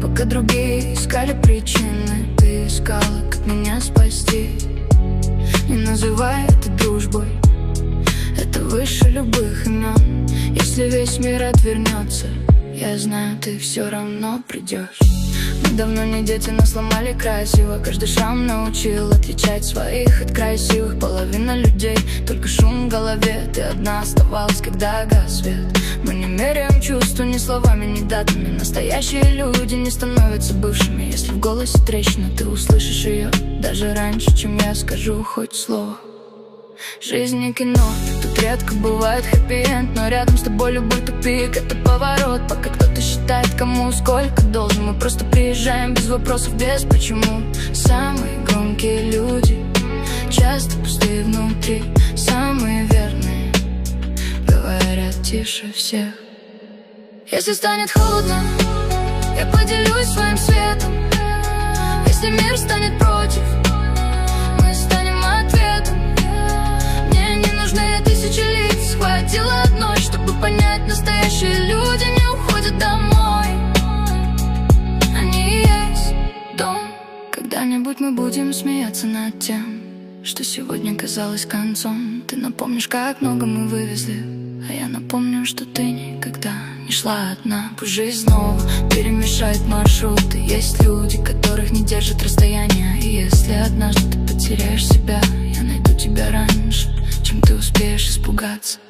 Пока другие искали причины, ты искала, как меня спасти. Не называй это дружбой, это выше любых имен. Если весь мир отвернется, я знаю, ты все равно придешь. Мы давно не дети, но сломали красиво. Каждый шрам научил отличать своих от красивых. Половина людей, только шум в голове. Ты одна оставалась, когда гас свет. Мы не меряем чувства ни словами, ни датами. Настоящие люди не становятся бывшими. Если в голосе трещина, ты услышишь ее даже раньше, чем я скажу хоть слово. Жизнь не кино, тут редко бывает хэппи-энд. Но рядом с тобой любой тупик — это поворот. Пока кто-то считает, кому сколько должен, мы просто приезжаем без вопросов, без почему. Самые громкие люди часто пустые внутри. Самые верные говорят тише всех. Если станет холодно, я поделюсь своим светом. Если мир станет против, мы станем ответом. Мне не нужны тысячи лиц, хватило одной, чтобы понять: настоящие люди не уходят домой. Они и есть дом. Когда-нибудь мы будем смеяться над тем, что сегодня казалось концом. Ты напомнишь, как много мы вывезли, а я напомню, что ты никогда не шла одна. Пусть жизнь снова перемешает маршруты. Есть люди, которых не держит расстояние. И если однажды ты потеряешь себя, я найду тебя раньше, чем ты успеешь испугаться.